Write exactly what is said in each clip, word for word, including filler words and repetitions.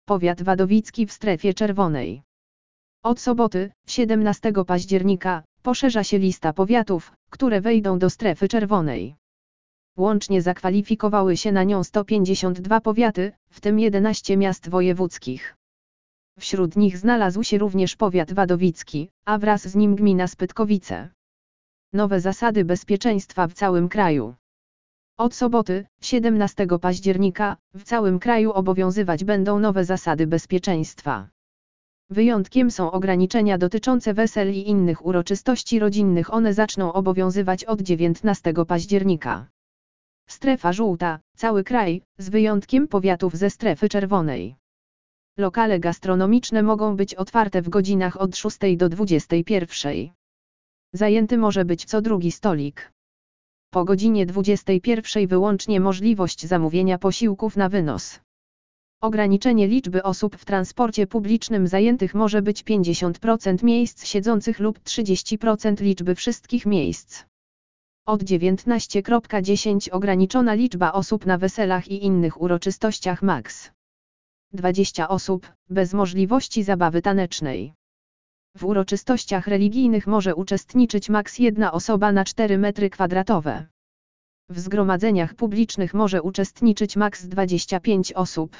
Powiat wadowicki w strefie czerwonej. Od soboty, siedemnastego października, poszerza się lista powiatów, które wejdą do strefy czerwonej. Łącznie zakwalifikowały się na nią sto pięćdziesiąt dwa powiaty, w tym jedenaście miast wojewódzkich. Wśród nich znalazł się również powiat wadowicki, a wraz z nim gmina Spytkowice. Nowe zasady bezpieczeństwa w całym kraju. Od soboty, siedemnastego października, w całym kraju obowiązywać będą nowe zasady bezpieczeństwa. Wyjątkiem są ograniczenia dotyczące wesel i innych uroczystości rodzinnych. One zaczną obowiązywać od dziewiętnastego października. Strefa żółta, cały kraj, z wyjątkiem powiatów ze strefy czerwonej. Lokale gastronomiczne mogą być otwarte w godzinach od szóstej do dwudziestej pierwszej. Zajęty może być co drugi stolik. Po godzinie dwudziestej pierwszej wyłącznie możliwość zamówienia posiłków na wynos. Ograniczenie liczby osób w transporcie publicznym zajętych może być pięćdziesiąt procent miejsc siedzących lub trzydzieści procent liczby wszystkich miejsc. Od dziewiętnastej dziesięć ograniczona liczba osób na weselach i innych uroczystościach maks. dwadzieścia osób, bez możliwości zabawy tanecznej. W uroczystościach religijnych może uczestniczyć maks jedna osoba na cztery metry kwadratowe. W zgromadzeniach publicznych może uczestniczyć maks dwadzieścia pięć osób.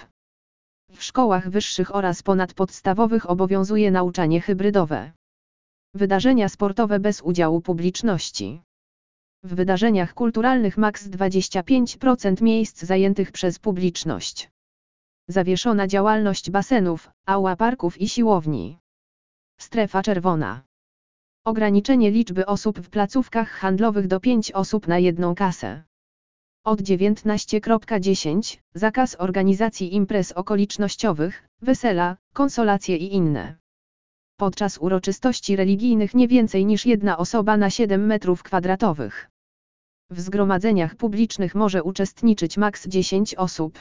W szkołach wyższych oraz ponadpodstawowych obowiązuje nauczanie hybrydowe. Wydarzenia sportowe bez udziału publiczności. W wydarzeniach kulturalnych maks dwadzieścia pięć procent miejsc zajętych przez publiczność. Zawieszona działalność basenów, aquaparków i siłowni. Strefa czerwona. Ograniczenie liczby osób w placówkach handlowych do pięć osób na jedną kasę. Od dziewiętnastej dziesięć zakaz organizacji imprez okolicznościowych, wesela, konsolacje i inne. Podczas uroczystości religijnych nie więcej niż jedna osoba na siedem metrów kwadratowych. W zgromadzeniach publicznych może uczestniczyć maks dziesięć osób.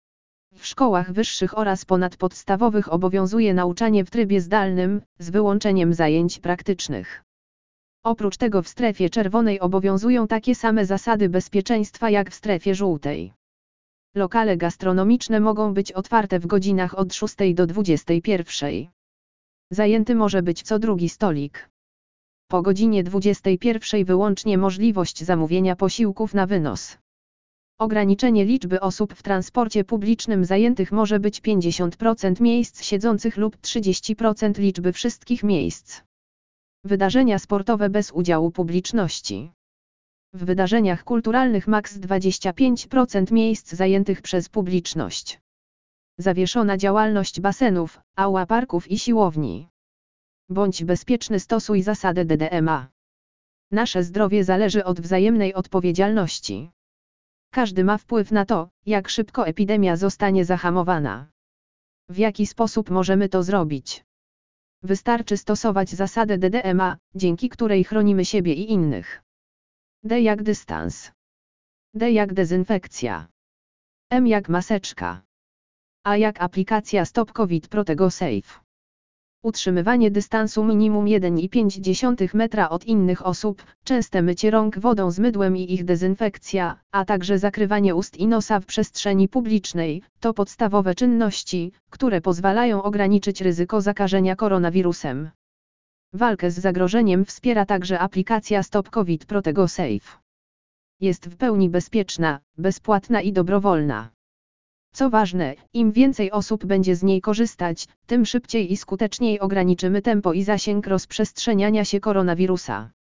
W szkołach wyższych oraz ponadpodstawowych obowiązuje nauczanie w trybie zdalnym, z wyłączeniem zajęć praktycznych. Oprócz tego w strefie czerwonej obowiązują takie same zasady bezpieczeństwa jak w strefie żółtej. Lokale gastronomiczne mogą być otwarte w godzinach od szóstej do dwudziestej pierwszej. Zajęty może być co drugi stolik. Po godzinie dwudziestej pierwszej wyłącznie możliwość zamówienia posiłków na wynos. Ograniczenie liczby osób w transporcie publicznym zajętych może być pięćdziesiąt procent miejsc siedzących lub trzydzieści procent liczby wszystkich miejsc. Wydarzenia sportowe bez udziału publiczności. W wydarzeniach kulturalnych maks dwadzieścia pięć procent miejsc zajętych przez publiczność. Zawieszona działalność basenów, aquaparków i siłowni. Bądź bezpieczny, stosuj zasadę D D M A. Nasze zdrowie zależy od wzajemnej odpowiedzialności. Każdy ma wpływ na to, jak szybko epidemia zostanie zahamowana. W jaki sposób możemy to zrobić? Wystarczy stosować zasadę D D M A, dzięki której chronimy siebie i innych. D jak dystans. D jak dezynfekcja. M jak maseczka. A jak aplikacja Stop COVID Protego Safe. Utrzymywanie dystansu minimum jeden i pięć metra od innych osób, częste mycie rąk wodą z mydłem i ich dezynfekcja, a także zakrywanie ust i nosa w przestrzeni publicznej, to podstawowe czynności, które pozwalają ograniczyć ryzyko zakażenia koronawirusem. Walkę z zagrożeniem wspiera także aplikacja Stop COVID Protego Safe. Jest w pełni bezpieczna, bezpłatna i dobrowolna. Co ważne, im więcej osób będzie z niej korzystać, tym szybciej i skuteczniej ograniczymy tempo i zasięg rozprzestrzeniania się koronawirusa.